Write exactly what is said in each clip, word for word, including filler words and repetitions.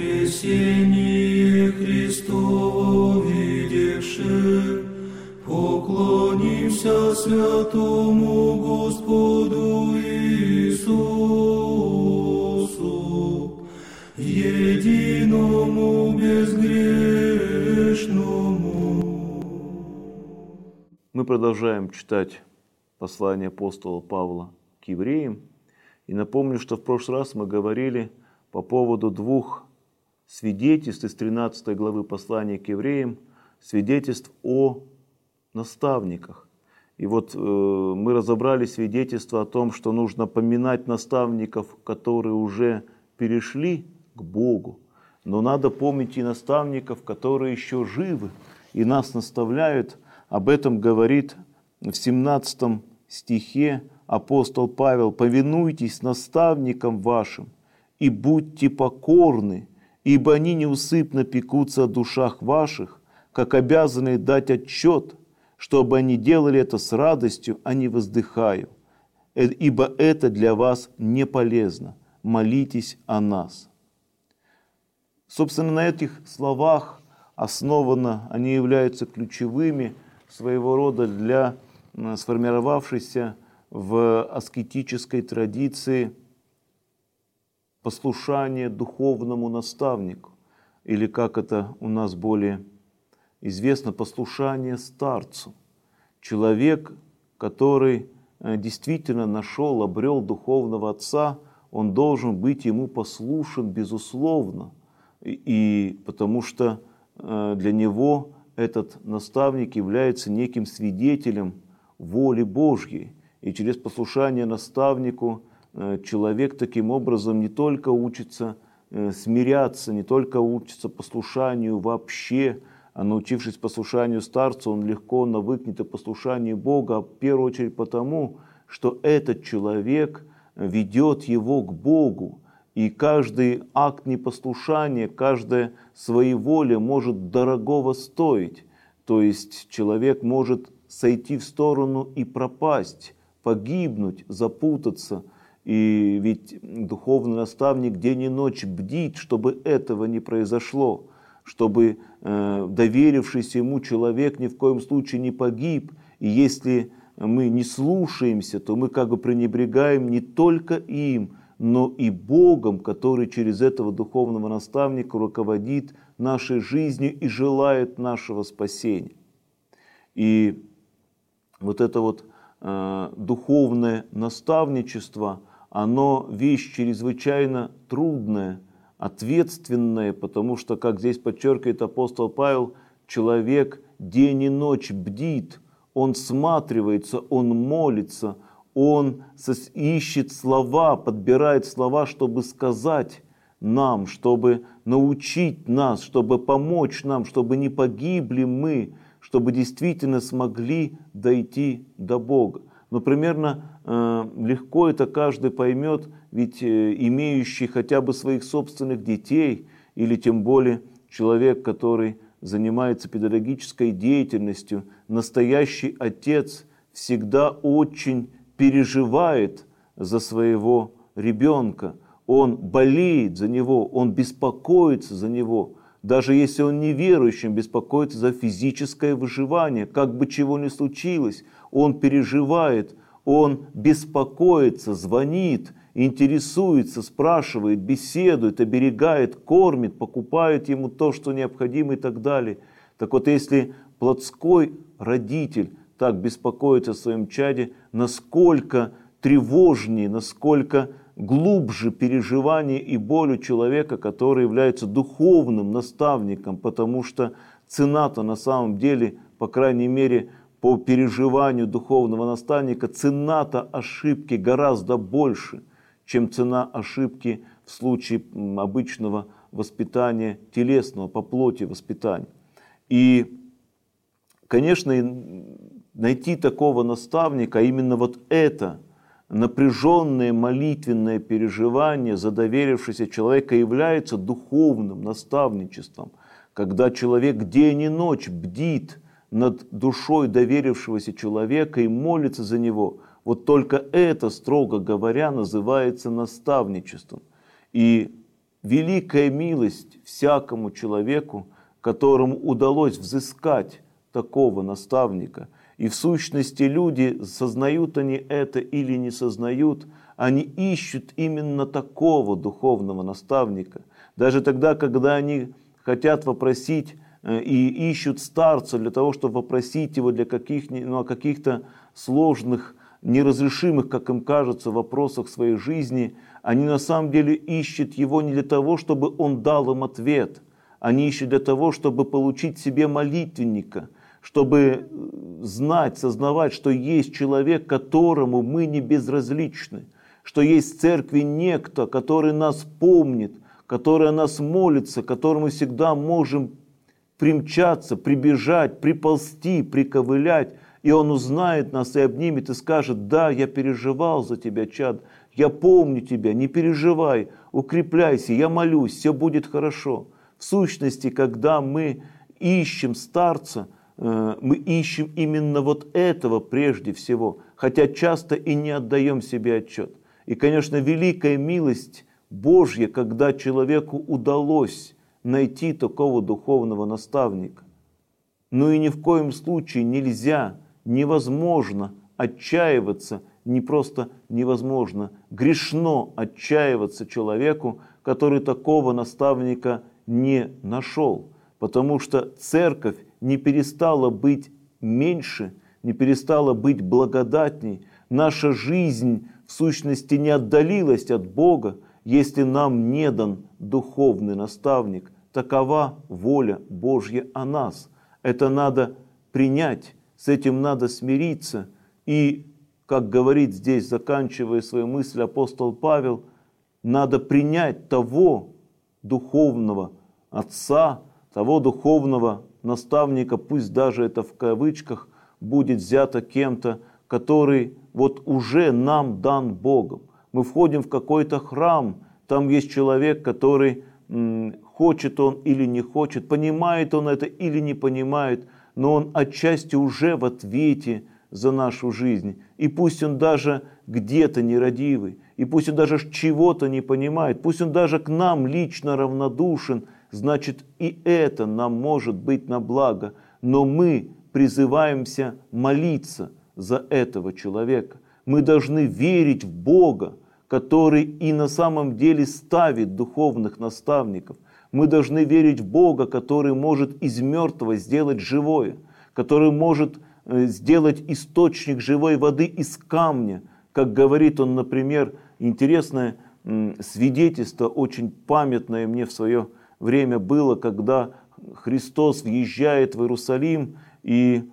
воскресение Христово видевши, поклонимся святому Господу Иисусу, единому безгрешному. Мы продолжаем читать послание апостола Павла к евреям. И напомню, что в прошлый раз мы говорили по поводу двух свидетельств из тринадцатой главы послания к евреям, свидетельств о наставниках. И вот э, мы разобрали свидетельство о том, что нужно поминать наставников, которые уже перешли к Богу. Но надо помнить и наставников, которые еще живы и нас наставляют. Об этом говорит в семнадцатом стихе апостол Павел: «Повинуйтесь наставникам вашим и будьте покорны, ибо они неусыпно пекутся о душах ваших, как обязанные дать отчет, чтобы они делали это с радостью, а не воздыхаю, ибо это для вас не полезно. Молитесь о нас». Собственно, на этих словах основано, они являются ключевыми своего рода для сформировавшейся в аскетической традиции послушание духовному наставнику, или, как это у нас более известно, послушание старцу. Человек, который действительно нашел, обрел духовного отца, он должен быть ему послушен, безусловно, и потому что для него этот наставник является неким свидетелем воли Божьей. И через послушание наставнику человек таким образом не только учится смиряться, не только учится послушанию вообще, а научившись послушанию старцу, он легко навыкнет и послушанию Бога, в первую очередь потому, что этот человек ведет его к Богу. И каждый акт непослушания, каждая своеволие может дорогого стоить. То есть человек может сойти в сторону и пропасть, погибнуть, запутаться. И ведь духовный наставник день и ночь бдит, чтобы этого не произошло, чтобы э, доверившийся ему человек ни в коем случае не погиб. И если мы не слушаемся, то мы как бы пренебрегаем не только им, но и Богом, который через этого духовного наставника руководит нашей жизнью и желает нашего спасения. И вот это вот э, духовное наставничество, оно вещь чрезвычайно трудная, ответственная, потому что, как здесь подчеркивает апостол Павел, человек день и ночь бдит, он всматривается, он молится, он ищет слова, подбирает слова, чтобы сказать нам, чтобы научить нас, чтобы помочь нам, чтобы не погибли мы, чтобы действительно смогли дойти до Бога. Но примерно э, легко это каждый поймет, ведь э, имеющий хотя бы своих собственных детей, или тем более человек, который занимается педагогической деятельностью, настоящий отец всегда очень переживает за своего ребенка, он болеет за него, он беспокоится за него. Даже если он неверующим, беспокоится за физическое выживание, как бы чего ни случилось, он переживает, он беспокоится, звонит, интересуется, спрашивает, беседует, оберегает, кормит, покупает ему то, что необходимо и так далее. Так вот, если плотской родитель так беспокоится о своем чаде, насколько тревожнее, насколько глубже переживание и боль у человека, который является духовным наставником, потому что цена-то на самом деле, по крайней мере, по переживанию духовного наставника, цена-то ошибки гораздо больше, чем цена ошибки в случае обычного воспитания телесного, по плоти воспитания. И, конечно, найти такого наставника, а именно вот это напряженное молитвенное переживание за доверившегося человека является духовным наставничеством, когда человек день и ночь бдит над душой доверившегося человека и молится за него. Вот только это, строго говоря, называется наставничеством. И великая милость всякому человеку, которому удалось взыскать такого наставника. И в сущности люди, сознают они это или не сознают, они ищут именно такого духовного наставника. Даже тогда, когда они хотят вопросить и ищут старца для того, чтобы вопросить его для каких, ну, о каких-то сложных, неразрешимых, как им кажется, вопросах своей жизни, они на самом деле ищут его не для того, чтобы он дал им ответ. Они ищут для того, чтобы получить себе молитвенника, чтобы знать, сознавать, что есть человек, которому мы не безразличны, что есть в церкви некто, который нас помнит, который о нас молится, к которому всегда можем примчаться, прибежать, приползти, приковылять, и он узнает нас и обнимет и скажет: да, я переживал за тебя, чад, я помню тебя, не переживай, укрепляйся, я молюсь, все будет хорошо. В сущности, когда мы ищем старца, мы ищем именно вот этого прежде всего, хотя часто и не отдаем себе отчет. И, конечно, великая милость Божья, когда человеку удалось найти такого духовного наставника. Ну и ни в коем случае нельзя, невозможно отчаиваться, не просто невозможно, грешно отчаиваться человеку, который такого наставника не нашел. Потому что церковь не перестала быть меньше, не перестала быть благодатней. Наша жизнь в сущности не отдалилась от Бога, если нам не дан духовный наставник. Такова воля Божья о нас. Это надо принять, с этим надо смириться. И, как говорит здесь, заканчивая свою мысль апостол Павел, надо принять того духовного отца, того духовного наставника, пусть даже это в кавычках будет взято кем-то, который вот уже нам дан Богом. Мы входим в какой-то храм, там есть человек, который, хочет он или не хочет, понимает он это или не понимает, но он отчасти уже в ответе за нашу жизнь. И пусть он даже где-то нерадивый, и пусть он даже чего-то не понимает, пусть он даже к нам лично равнодушен, значит, и это нам может быть на благо. Но мы призываемся молиться за этого человека. Мы должны верить в Бога, который и на самом деле ставит духовных наставников. Мы должны верить в Бога, который может из мертвого сделать живое, который может сделать источник живой воды из камня. Как говорит он, например, интересное свидетельство, очень памятное мне в свое время было, когда Христос въезжает в Иерусалим, и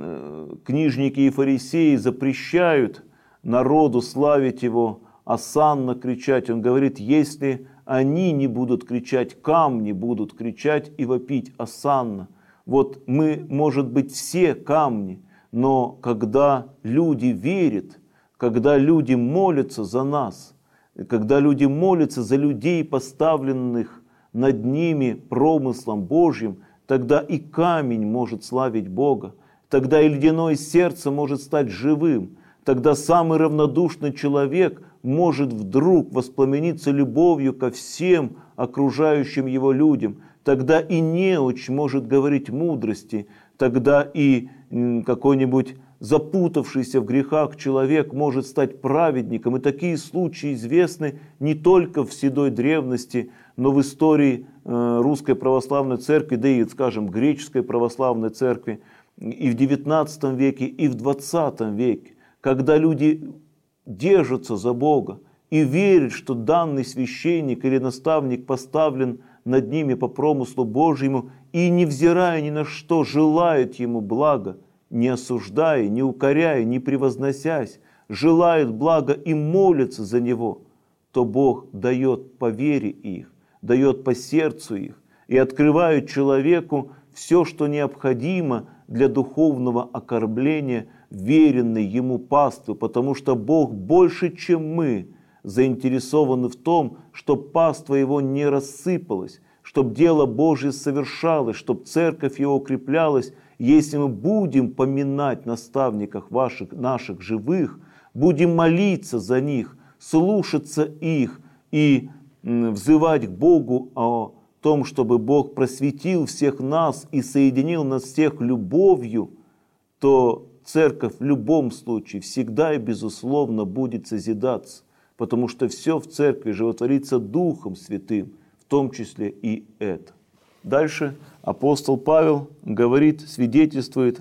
книжники и фарисеи запрещают народу славить его, осанно кричать. Он говорит: если они не будут кричать, камни будут кричать и вопить осанно. Вот мы, может быть, все камни, но когда люди верят, когда люди молятся за нас, когда люди молятся за людей, поставленных над ними промыслом Божьим, тогда и камень может славить Бога, тогда и ледяное сердце может стать живым, тогда самый равнодушный человек может вдруг воспламениться любовью ко всем окружающим его людям, тогда и неуч может говорить мудрости, тогда и какой-нибудь запутавшийся в грехах человек может стать праведником. И такие случаи известны не только в седой древности, но в истории Русской Православной Церкви, да и, скажем, Греческой Православной Церкви, и в девятнадцатом веке, и в двадцатом веке, когда люди держатся за Бога и верят, что данный священник или наставник поставлен над ними по промыслу Божьему, и, невзирая ни на что, желают ему блага, не осуждая, не укоряя, не превозносясь, желают блага и молятся за него, то Бог дает по вере их, дает по сердцу их и открывает человеку все, что необходимо для духовного окормления веренной ему паствы, потому что Бог больше, чем мы, заинтересованы в том, чтобы паства его не рассыпалась, чтобы дело Божье совершалось, чтобы церковь его укреплялась. Если мы будем поминать наставников ваших, наших живых, будем молиться за них, слушаться их и взывать к Богу о том, чтобы Бог просветил всех нас и соединил нас всех любовью, то церковь в любом случае всегда и безусловно будет созидаться, потому что все в церкви животворится Духом Святым, в том числе и это. Дальше апостол Павел говорит, свидетельствует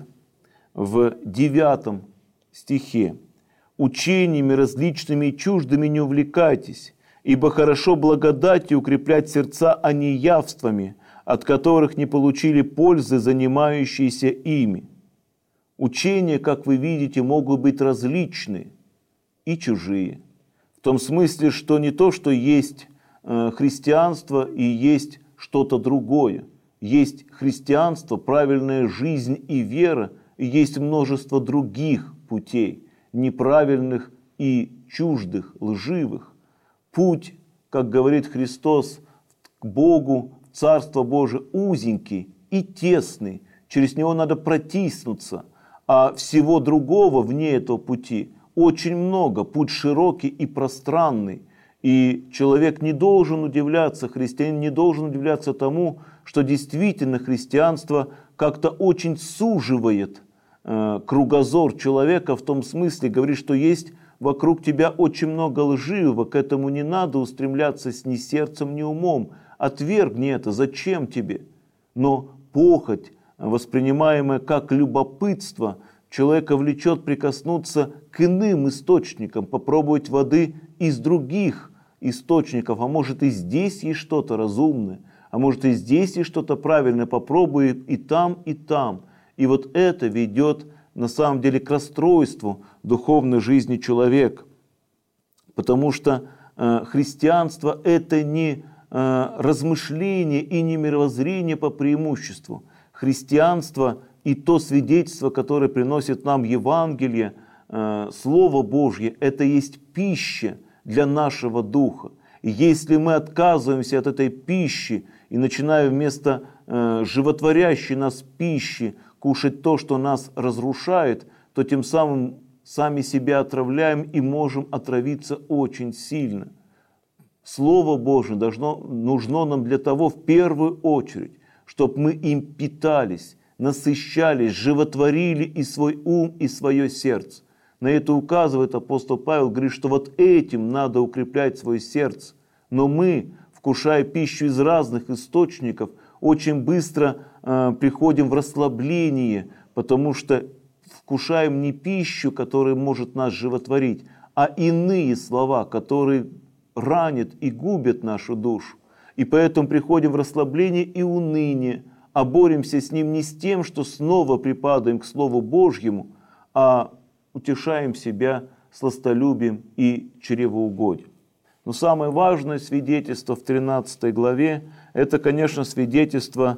в девятом стихе: «Учениями различными и чуждыми не увлекайтесь, ибо хорошо благодатью укреплять сердца, а не явствами, от которых не получили пользы занимающиеся ими». Учения, как вы видите, могут быть различны и чужие. В том смысле, что не то, что есть христианство и есть что-то другое. Есть христианство, правильная жизнь и вера, и есть множество других путей, неправильных и чуждых, лживых. Путь, как говорит Христос, к Богу, в Царство Божие узенький и тесный, через него надо протиснуться, а всего другого вне этого пути очень много, путь широкий и пространный. И человек не должен удивляться, христианин не должен удивляться тому, что действительно христианство как-то очень суживает э, кругозор человека, в том смысле, говорит, что есть вокруг тебя очень много лживого, к этому не надо устремляться ни сердцем, ни умом. Отвергни это, зачем тебе? Но похоть, воспринимаемая как любопытство, человека влечет прикоснуться к иным источникам, попробовать воды из других источников, а может и здесь есть что-то разумное, а может и здесь есть что-то правильное, попробуй и там, и там. И вот это ведет на самом деле к расстройству духовной жизни человека, потому что э, христианство это не э, размышление и не мировоззрение по преимуществу. Христианство и то свидетельство, которое приносит нам Евангелие, э, Слово Божье, это есть пища для нашего духа. И если мы отказываемся от этой пищи и начинаем вместо э, животворящей нас пищи кушать то, что нас разрушает, то тем самым сами себя отравляем и можем отравиться очень сильно. Слово Божие должно, нужно нам для того в первую очередь, чтобы мы им питались, насыщались, животворили и свой ум, и свое сердце. На это указывает апостол Павел, говорит, что вот этим надо укреплять свое сердце. Но мы, вкушая пищу из разных источников, очень быстро э, приходим в расслабление, потому что вкушаем не пищу, которая может нас животворить, а иные слова, которые ранят и губят нашу душу. И поэтому приходим в расслабление и уныние, а боремся с ним не с тем, что снова припадаем к Слову Божьему, а утешаем себя сластолюбием и чревоугодием. Но самое важное свидетельство в тринадцатой главе – это, конечно, свидетельство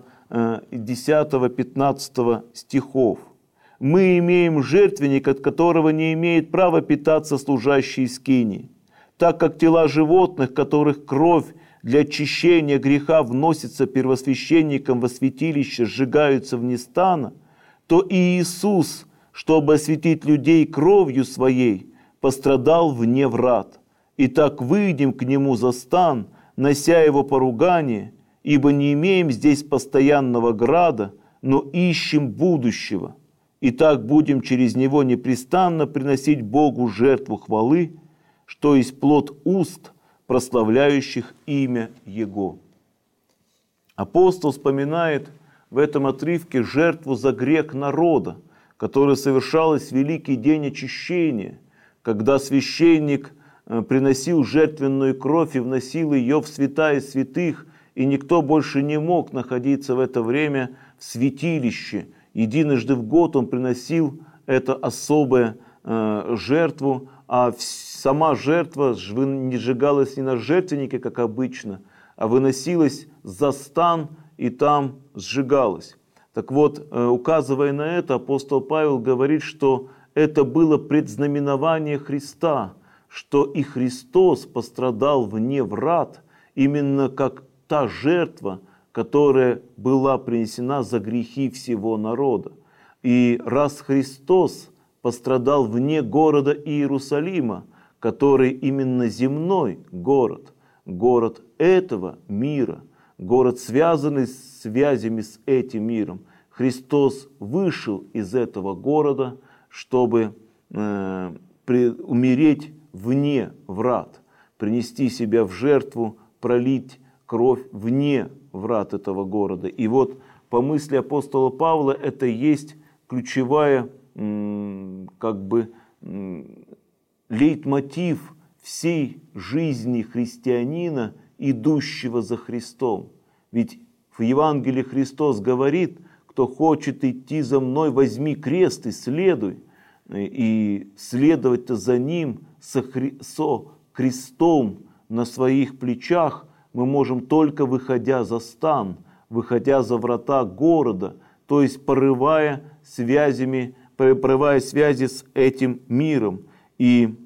десятого-пятнадцатого стихов. «Мы имеем жертвенник, от которого не имеет права питаться служащие скинии, так как тела животных, которых кровь для очищения греха вносится первосвященником во святилище, сжигаются вне стана, то и Иисус, чтобы осветить людей кровью своей, пострадал вне врат. Итак, выйдем к Нему за стан, нося Его поругание, ибо не имеем здесь постоянного града, но ищем будущего. Итак, будем через Него непрестанно приносить Богу жертву хвалы, что есть плод уст, прославляющих имя Его». Апостол вспоминает в этом отрывке жертву за грех народа, которая совершалась в великий день очищения, когда священник приносил жертвенную кровь и вносил ее в святая святых, и никто больше не мог находиться в это время в святилище. Единожды в год он приносил эту особую э, жертву, а сама жертва не сжигалась не на жертвеннике, как обычно, а выносилась за стан и там сжигалась. Так вот, указывая на это, апостол Павел говорит, что это было предзнаменование Христа, что и Христос пострадал вне врат, именно как та жертва, которая была принесена за грехи всего народа. И раз Христос пострадал вне города Иерусалима, который именно земной город, город этого мира, город, связанный с связями с этим миром. Христос вышел из этого города, чтобы э, при, умереть вне врат, принести себя в жертву, пролить кровь вне врат этого города. И вот по мысли апостола Павла это есть ключевая м, как бы м, лейтмотив всей жизни христианина, идущего за Христом. Ведь в Евангелии Христос говорит: кто хочет идти за мной, возьми крест и следуй. И следовать-то за Ним со, хри... со крестом на своих плечах мы можем только выходя за стан, выходя за врата города, то есть порывая связями, порывая связи с этим миром. И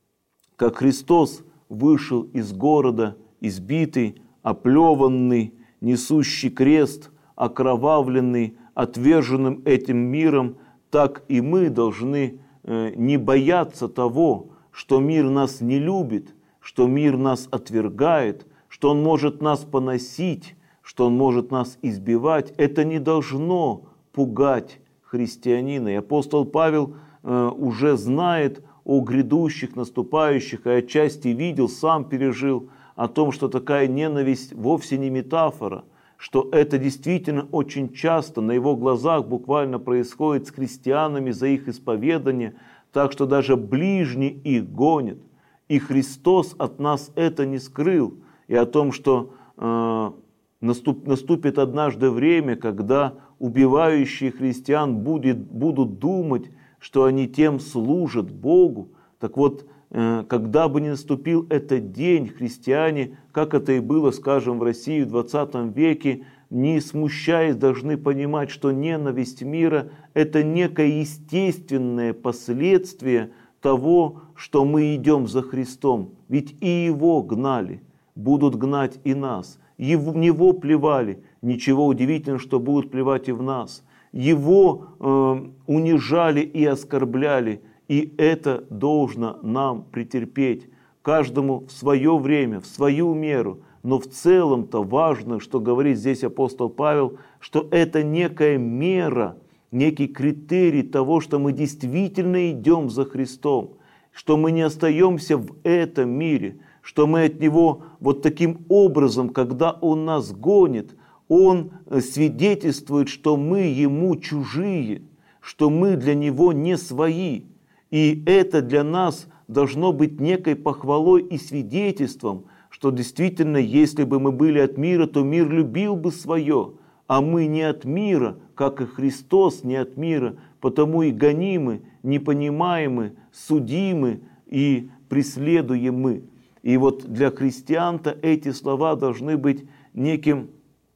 как Христос вышел из города избитый, оплеванный, несущий крест, окровавленный, отверженным этим миром, так и мы должны не бояться того, что мир нас не любит, что мир нас отвергает, что он может нас поносить, что он может нас избивать. Это не должно пугать христианина. И апостол Павел уже знает о грядущих, наступающих, и отчасти видел, сам пережил о том, что такая ненависть вовсе не метафора, что это действительно очень часто на его глазах буквально происходит с христианами за их исповедание, так что даже ближний их гонит. И Христос от нас это не скрыл. И о том, что э, наступ, наступит однажды время, когда убивающие христиан будет, будут думать, что они тем служат Богу. Так вот, э, когда бы ни наступил этот день, христиане, как это и было, скажем, в России в двадцатом веке, не смущаясь, должны понимать, что ненависть мира – это некое естественное последствие того, что мы идем за Христом. Ведь и Его гнали, будут гнать и нас. Его, в Него плевали, ничего удивительного, что будут плевать и в нас. Его э, унижали и оскорбляли, и это должно нам претерпеть. Каждому в свое время, в свою меру. Но в целом-то важно, что говорит здесь апостол Павел, что это некая мера, некий критерий того, что мы действительно идем за Христом, что мы не остаемся в этом мире, что мы от Него вот таким образом, когда Он нас гонит, Он свидетельствует, что мы Ему чужие, что мы для Него не свои. И это для нас должно быть некой похвалой и свидетельством, что действительно, если бы мы были от мира, то мир любил бы свое, а мы не от мира, как и Христос не от мира, потому и гонимы, непонимаемы, судимы и преследуемы. И вот для христиан-то эти слова должны быть неким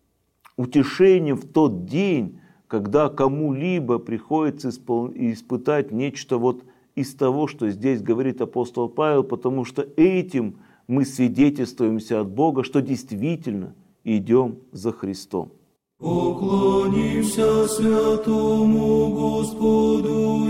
утешением в тот день, когда кому-либо приходится испытать нечто вот из того, что здесь говорит апостол Павел, потому что этим мы свидетельствуемся от Бога, что действительно идем за Христом. Поклонимся святому Господу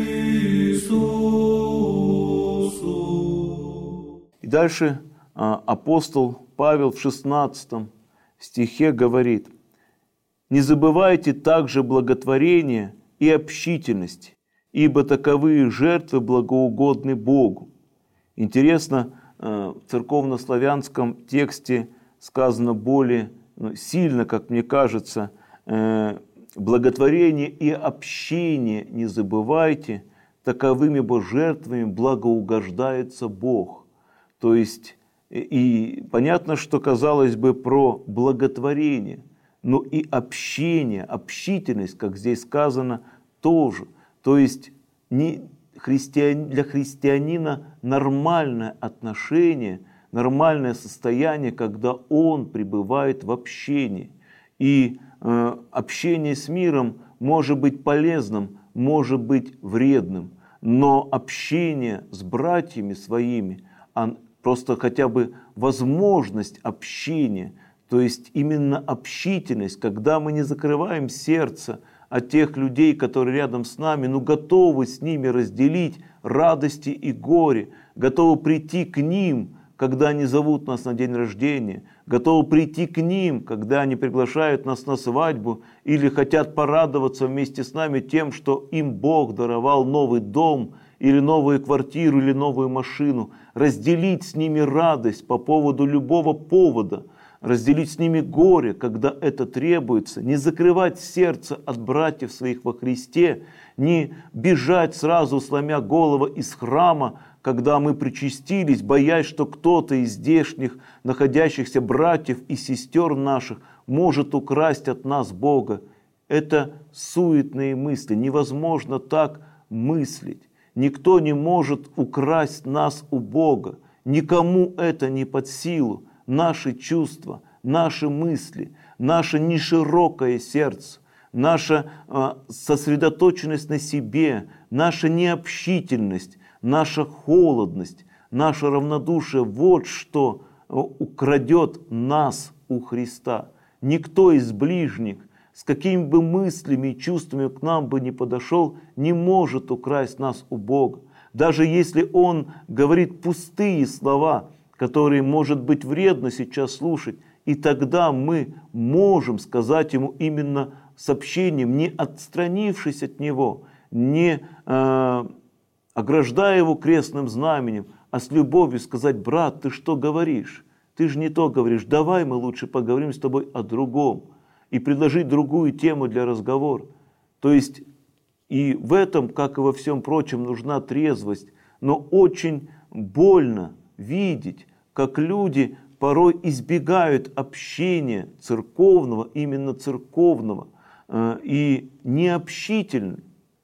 Иисусу. И дальше апостол Павел в шестнадцатом стихе говорит: «Не забывайте также благотворения и общительности, ибо таковые жертвы благоугодны Богу». Интересно, в церковнославянском тексте сказано более сильно, как мне кажется, благотворение и общение не забывайте, таковыми бы жертвами благоугождается Бог. То есть, и понятно, что казалось бы про благотворение, но и общение, общительность, как здесь сказано, тоже. То есть не христиан, для христианина нормальное отношение, нормальное состояние, когда он пребывает в общении. И э, общение с миром может быть полезным, может быть вредным, но общение с братьями своими, а просто хотя бы возможность общения, то есть именно общительность, когда мы не закрываем сердце от тех людей, которые рядом с нами, но готовы с ними разделить радости и горе, готовы прийти к ним, когда они зовут нас на день рождения, готовы прийти к ним, когда они приглашают нас на свадьбу или хотят порадоваться вместе с нами тем, что им Бог даровал новый дом или новую квартиру или новую машину, разделить с ними радость по поводу любого повода, разделить с ними горе, когда это требуется, не закрывать сердце от братьев своих во Христе, не бежать сразу, сломя голову из храма, когда мы причастились, боясь, что кто-то из здешних находящихся братьев и сестер наших может украсть от нас Бога. Это суетные мысли, невозможно так мыслить. Никто не может украсть нас у Бога, никому это не под силу. Наши чувства, наши мысли, наше неширокое сердце, наша э, сосредоточенность на себе, наша необщительность, наша холодность, наше равнодушие – вот что украдет нас у Христа. Никто из ближних, с какими бы мыслями и чувствами к нам бы не подошел, не может украсть нас у Бога. Даже если он говорит пустые слова, которые, может быть, вредно сейчас слушать, и тогда мы можем сказать ему именно с общением, не отстранившись от него, не э, ограждая его крестным знаменем, а с любовью сказать: брат, ты что говоришь? Ты же не то говоришь, давай мы лучше поговорим с тобой о другом, и предложить другую тему для разговора. То есть и в этом, как и во всем прочем, нужна трезвость, но очень больно видеть, как люди порой избегают общения церковного, именно церковного, и необщительны,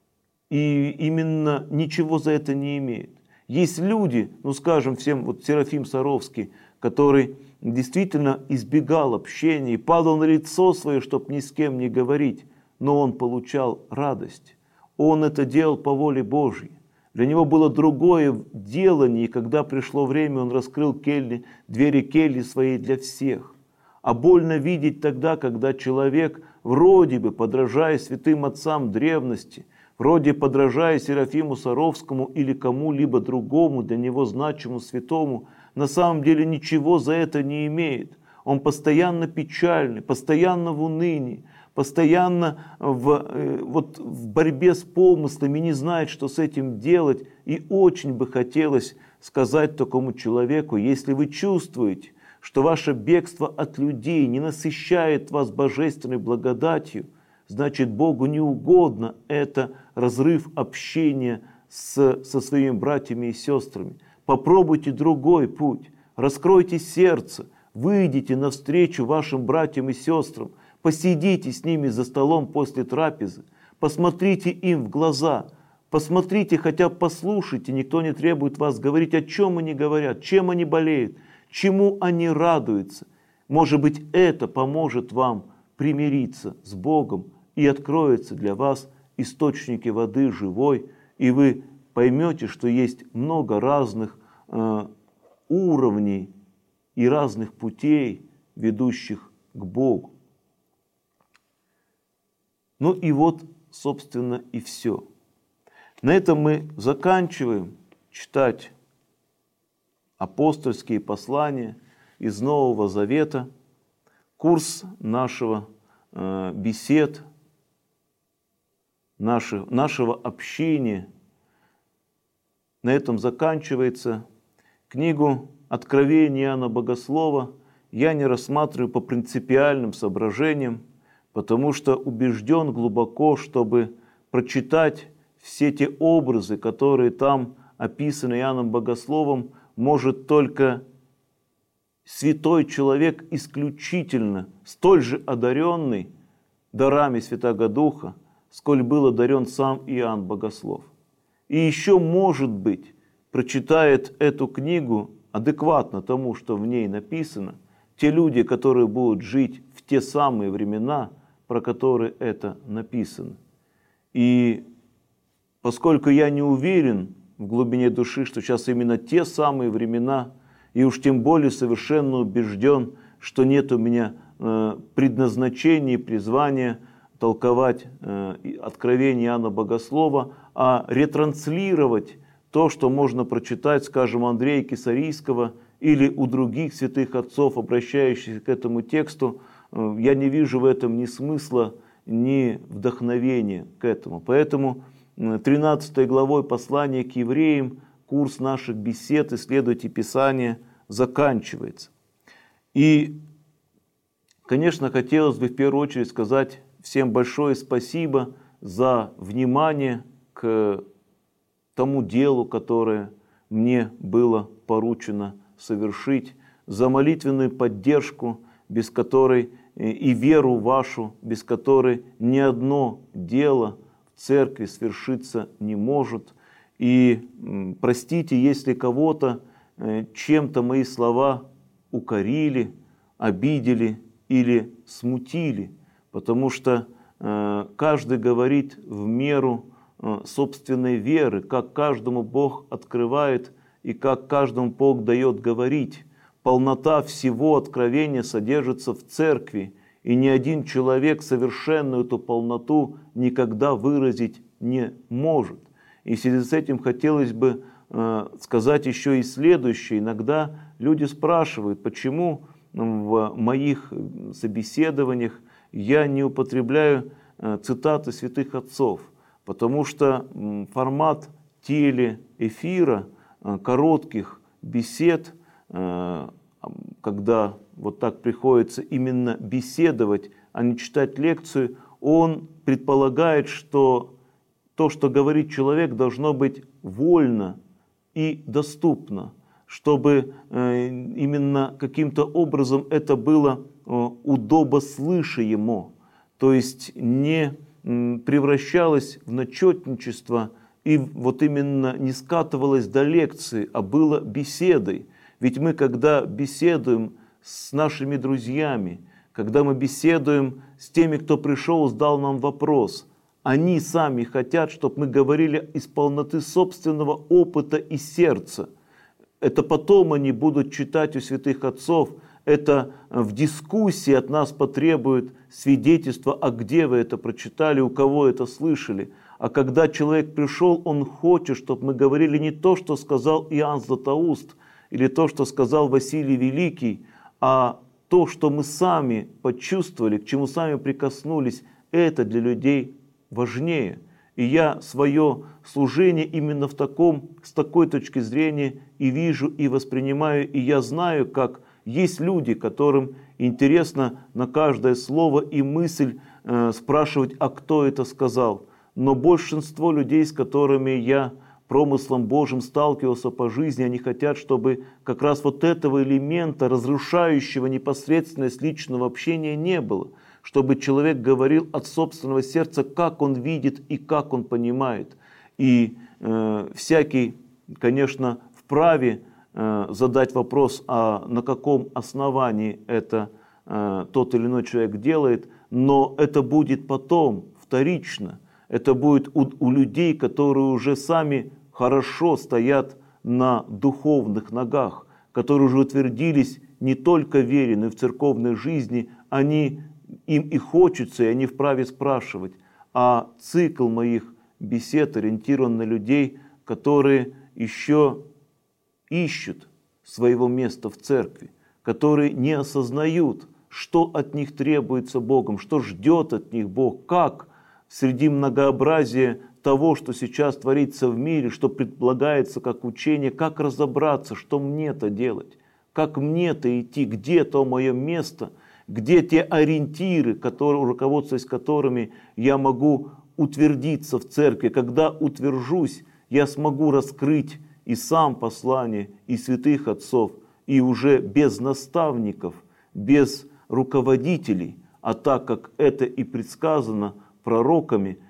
и именно ничего за это не имеют. Есть люди, ну скажем, всем, вот Серафим Саровский, который действительно избегал общения и падал на лицо свое, чтобы ни с кем не говорить, но он получал радость. Он это делал по воле Божьей. Для него было другое делание, и когда пришло время, он раскрыл кельи, двери кельи своей для всех. А больно видеть тогда, когда человек, вроде бы подражая святым отцам древности, вроде подражая Серафиму Саровскому или кому-либо другому, для него значимому святому, на самом деле ничего за это не имеет. Он постоянно печальный, постоянно в унынии, постоянно в, вот, в борьбе с помыслами, не знает, что с этим делать. И очень бы хотелось сказать такому человеку: если вы чувствуете, что ваше бегство от людей не насыщает вас божественной благодатью, значит, Богу не угодно это разрыв общения с, со своими братьями и сестрами. Попробуйте другой путь, раскройте сердце, выйдите навстречу вашим братьям и сестрам, посидите с ними за столом после трапезы, посмотрите им в глаза, посмотрите, хотя бы послушайте, никто не требует вас говорить, о чем они говорят, чем они болеют, чему они радуются. Может быть, это поможет вам примириться с Богом, и откроются для вас источники воды живой, и вы поймете, что есть много разных э, уровней и разных путей, ведущих к Богу. Ну и вот, собственно, и все. На этом мы заканчиваем читать апостольские послания из Нового Завета, курс нашего э, бесед, наше, нашего общения. На этом заканчивается. Книгу Откровения Иоанна Богослова я не рассматриваю по принципиальным соображениям, потому что убежден глубоко, чтобы прочитать все те образы, которые там описаны Иоанном Богословом, может только святой человек, исключительно столь же одаренный дарами Святаго Духа, сколь был одарен сам Иоанн Богослов. И еще, может быть, прочитает эту книгу адекватно тому, что в ней написано, те люди, которые будут жить в те самые времена, про которые это написано. И поскольку я не уверен в глубине души, что сейчас именно те самые времена, и уж тем более совершенно убежден, что нет у меня э, предназначения и призвания толковать э, откровение Иоанна Богослова, а ретранслировать то, что можно прочитать, скажем, Андрея Кесарийского или у других святых отцов, обращающихся к этому тексту, я не вижу в этом ни смысла, ни вдохновения к этому. Поэтому тринадцатой главой послания к евреям курс наших бесед «Исследуйте Писание» заканчивается. И, конечно, хотелось бы в первую очередь сказать всем большое спасибо за внимание к тому делу, которое мне было поручено совершить, за молитвенную поддержку, без которой и веру вашу, без которой ни одно дело в церкви свершиться не может. И простите, если кого-то чем-то мои слова укорили, обидели или смутили, потому что каждый говорит в меру собственной веры, как каждому Бог открывает и как каждому Бог дает говорить. Полнота всего откровения содержится в церкви, и ни один человек совершенную эту полноту никогда выразить не может. И в связи с этим хотелось бы э, сказать еще и следующее. Иногда люди спрашивают, почему в моих собеседованиях я не употребляю э, цитаты святых отцов, потому что э, формат телеэфира, э, коротких бесед, э, когда вот так приходится именно беседовать, а не читать лекцию, он предполагает, что то, что говорит человек, должно быть вольно и доступно, чтобы именно каким-то образом это было удобослышаемо, то есть не превращалось в начетничество и вот именно не скатывалось до лекции, а было беседой. Ведь мы, когда беседуем с нашими друзьями, когда мы беседуем с теми, кто пришел, задал нам вопрос, они сами хотят, чтобы мы говорили из полноты собственного опыта и сердца. Это потом они будут читать у святых отцов, это в дискуссии от нас потребуют свидетельства, а где вы это прочитали, у кого это слышали. А когда человек пришел, он хочет, чтобы мы говорили не то, что сказал Иоанн Златоуст, или то, что сказал Василий Великий, а то, что мы сами почувствовали, к чему сами прикоснулись, это для людей важнее. И я свое служение именно в таком, с такой точки зрения и вижу, и воспринимаю, и я знаю, как есть люди, которым интересно на каждое слово и мысль э, спрашивать, а кто это сказал. Но большинство людей, с которыми я промыслом Божьим сталкивался по жизни, они хотят, чтобы как раз вот этого элемента, разрушающего непосредственность личного общения, не было. Чтобы человек говорил от собственного сердца, как он видит и как он понимает. И э, всякий, конечно, вправе э, задать вопрос, а на каком основании это э, тот или иной человек делает, но это будет потом, вторично. Это будет у, у людей, которые уже сами хорошо стоят на духовных ногах, которые уже утвердились не только в вере, но и в церковной жизни. Они, им и хочется, и они вправе спрашивать. А цикл моих бесед ориентирован на людей, которые еще ищут своего места в церкви, которые не осознают, что от них требуется Богом, что ждет от них Бог, как среди многообразия того, что сейчас творится в мире, что предлагается как учение, как разобраться, что мне-то делать, как мне-то идти, где то мое место, где те ориентиры, которые, руководствуясь которыми я могу утвердиться в церкви. Когда утвержусь, я смогу раскрыть и сам послание, и святых отцов, и уже без наставников, без руководителей, а так как это и предсказано пророками,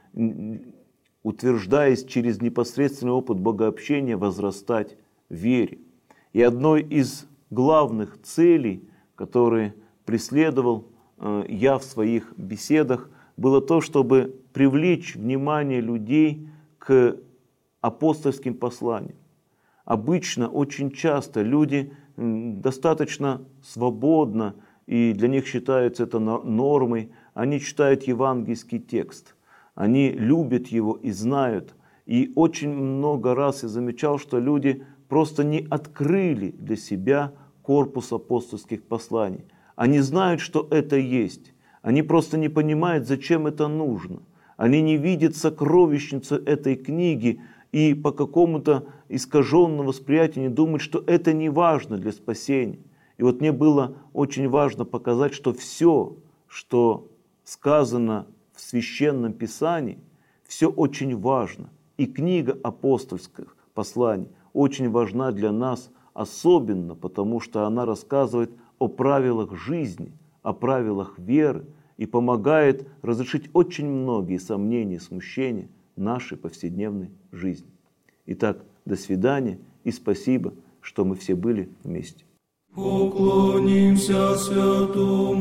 утверждаясь через непосредственный опыт богообщения, возрастать в вере. И одной из главных целей, которые преследовал э, я в своих беседах, было то, чтобы привлечь внимание людей к апостольским посланиям. Обычно, очень часто люди м, достаточно свободно, и для них считается это нормой, они читают евангельский текст. Они любят его и знают. И очень много раз я замечал, что люди просто не открыли для себя корпус апостольских посланий. Они знают, что это есть. Они просто не понимают, зачем это нужно. Они не видят сокровищницу этой книги и по какому-то искаженному восприятию не думают, что это не важно для спасения. И вот мне было очень важно показать, что все, что сказано в Священном Писании, все очень важно. И книга апостольских посланий очень важна для нас, особенно потому, что она рассказывает о правилах жизни, о правилах веры и помогает разрешить очень многие сомнения и смущения в нашей повседневной жизни. Итак, до свидания и спасибо, что мы все были вместе. Поклонимся святому